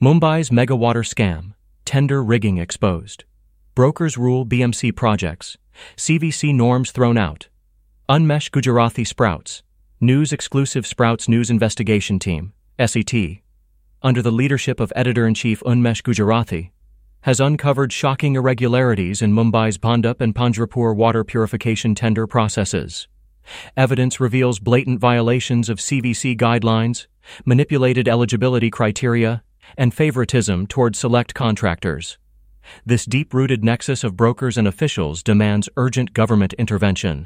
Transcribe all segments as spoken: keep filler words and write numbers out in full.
Mumbai's megawater scam, tender rigging exposed. Brokers rule B M C projects, C V C norms thrown out. Unmesh Gujarati Sprouts, news exclusive Sprouts News Investigation Team, S E T, under the leadership of Editor-in-Chief Unmesh Gujarati, has uncovered shocking irregularities in Mumbai's Bhandup and Panjrapur water purification tender processes. Evidence reveals blatant violations of C V C guidelines, manipulated eligibility criteria, and favoritism toward select contractors. This deep-rooted nexus of brokers and officials demands urgent government intervention.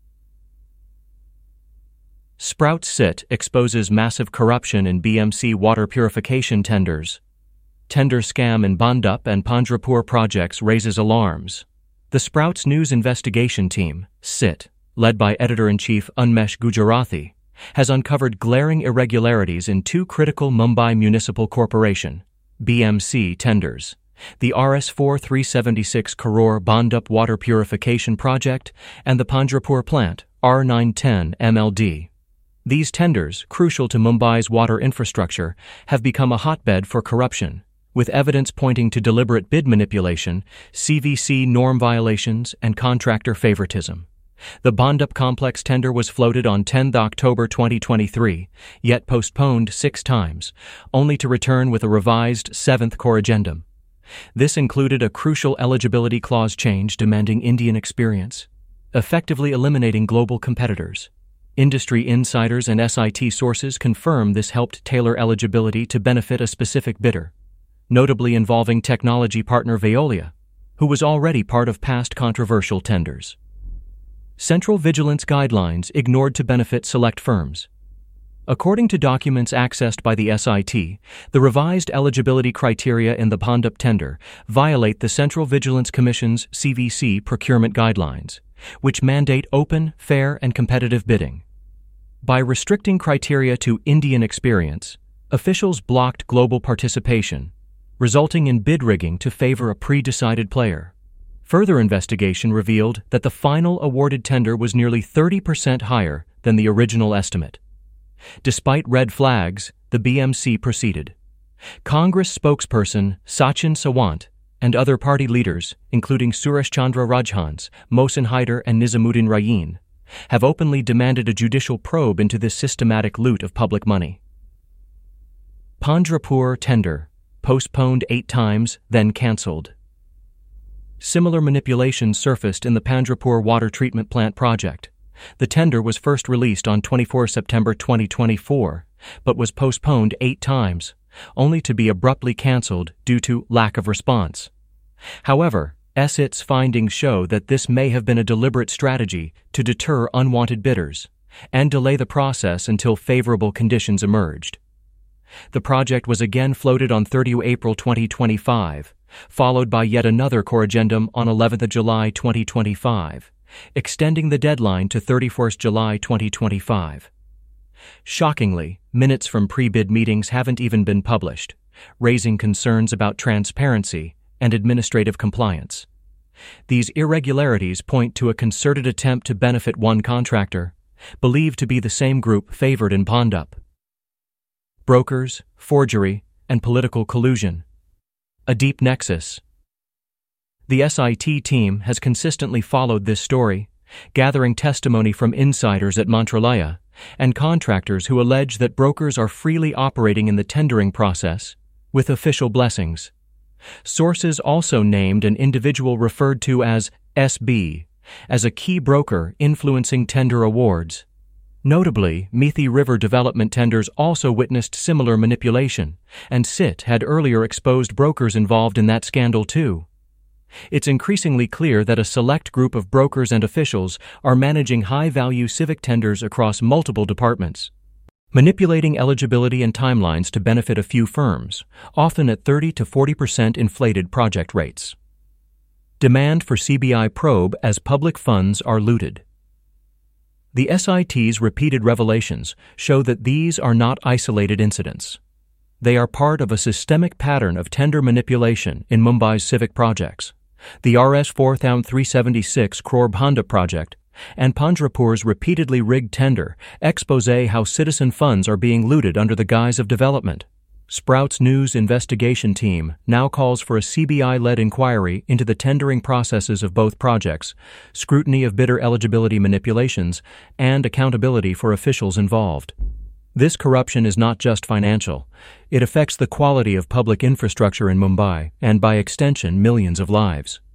Sprouts S I T exposes massive corruption in B M C water purification tenders. Tender scam in Bhandup and Panjrapur projects raises alarms. The Sprouts News Investigation Team, S I T, led by Editor-in-Chief Unmesh Gujarati, has uncovered glaring irregularities in two critical Mumbai Municipal Corporation, B M C, tenders, the R S four three seventy-six crore Bhandup Water Purification Project and the Panjrapur Plant, R nine ten M L D. These tenders, crucial to Mumbai's water infrastructure, have become a hotbed for corruption, with evidence pointing to deliberate bid manipulation, C V C norm violations, and contractor favoritism. The Bhandup complex tender was floated on tenth October twenty twenty-three, yet postponed six times, only to return with a revised seventh corrigendum. This included a crucial eligibility clause change demanding Indian experience, effectively eliminating global competitors. Industry insiders and S I T sources confirm this helped tailor eligibility to benefit a specific bidder, notably involving technology partner Veolia, who was already part of past controversial tenders. Central vigilance guidelines ignored to benefit select firms. According to documents accessed by the S I T, the revised eligibility criteria in the Bhandup tender violate the Central Vigilance Commission's C V C procurement guidelines, which mandate open, fair, and competitive bidding. By restricting criteria to Indian experience, officials blocked global participation, resulting in bid rigging to favor a pre-decided player. Further investigation revealed that the final awarded tender was nearly thirty percent higher than the original estimate. Despite red flags, the B M C proceeded. Congress spokesperson Sachin Sawant and other party leaders, including Suresh Chandra Rajhans, Mohsin Haider, and Nizamuddin Rayin, have openly demanded a judicial probe into this systematic loot of public money. Panjrapur tender, postponed eight times, then cancelled. Similar manipulations surfaced in the Panjrapur water treatment plant project. The tender was first released on the twenty-fourth of September twenty twenty-four, but was postponed eight times, only to be abruptly cancelled due to lack of response. However, S I T's findings show that this may have been a deliberate strategy to deter unwanted bidders and delay the process until favorable conditions emerged. The project was again floated on the thirtieth of April twenty twenty-five, followed by yet another corrigendum on the eleventh of July twenty twenty-five, extending the deadline to the thirty-first of July twenty twenty-five. Shockingly, minutes from pre-bid meetings haven't even been published, raising concerns about transparency and administrative compliance. These irregularities point to a concerted attempt to benefit one contractor, believed to be the same group favored in Bhandup. Brokers, forgery, and political collusion. A deep nexus. The S I T team has consistently followed this story, gathering testimony from insiders at Mantralaya and contractors who allege that brokers are freely operating in the tendering process with official blessings. Sources also named an individual referred to as S B as a key broker influencing tender awards. Notably, Methi River development tenders also witnessed similar manipulation, and S I T had earlier exposed brokers involved in that scandal too. It's increasingly clear that a select group of brokers and officials are managing high-value civic tenders across multiple departments, manipulating eligibility and timelines to benefit a few firms, often at thirty to forty percent inflated project rates. Demand for C B I probe as public funds are looted. The S I T's repeated revelations show that these are not isolated incidents. They are part of a systemic pattern of tender manipulation in Mumbai's civic projects. The R S four three seventy-six crore Bhandup project and Panjrapur's repeatedly rigged tender expose how citizen funds are being looted under the guise of development. Sprouts News investigation team now calls for a C B I-led inquiry into the tendering processes of both projects, scrutiny of bidder eligibility manipulations, and accountability for officials involved. This corruption is not just financial. It affects the quality of public infrastructure in Mumbai and, by extension, millions of lives.